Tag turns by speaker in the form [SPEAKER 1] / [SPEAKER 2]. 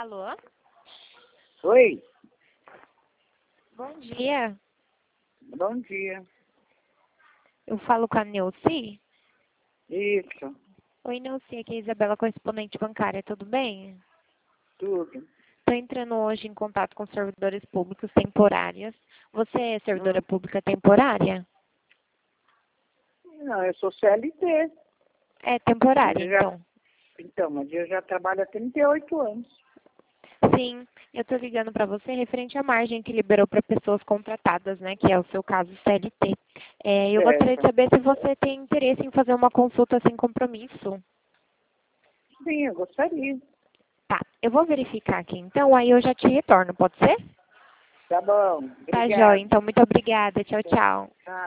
[SPEAKER 1] Alô?
[SPEAKER 2] Oi,
[SPEAKER 1] Bom dia.
[SPEAKER 2] bom dia.
[SPEAKER 1] Eu falo com a Neuci?
[SPEAKER 2] Isso,
[SPEAKER 1] Oi, Neuci, aqui é a Isabela, correspondente bancária, tudo bem?
[SPEAKER 2] tudo.
[SPEAKER 1] Estou entrando hoje em contato com servidores públicos temporários. Você é servidora pública temporária?
[SPEAKER 2] Não, eu sou CLT.
[SPEAKER 1] É temporária,
[SPEAKER 2] Eu já,
[SPEAKER 1] então.
[SPEAKER 2] então, mas eu já trabalho há 38 anos.
[SPEAKER 1] Sim, eu estou ligando para você referente à margem que liberou para pessoas contratadas, né, que é o seu caso CLT. Eu gostaria de
[SPEAKER 2] Certo.
[SPEAKER 1] saber se você tem interesse em fazer uma consulta sem compromisso.
[SPEAKER 2] Sim, eu gostaria.
[SPEAKER 1] Tá, eu vou verificar aqui então, aí eu já te retorno, pode ser?
[SPEAKER 2] Tá bom,
[SPEAKER 1] Tá, joia.
[SPEAKER 2] obrigado.
[SPEAKER 1] Então, muito obrigada. Tchau, tchau.
[SPEAKER 2] Tá.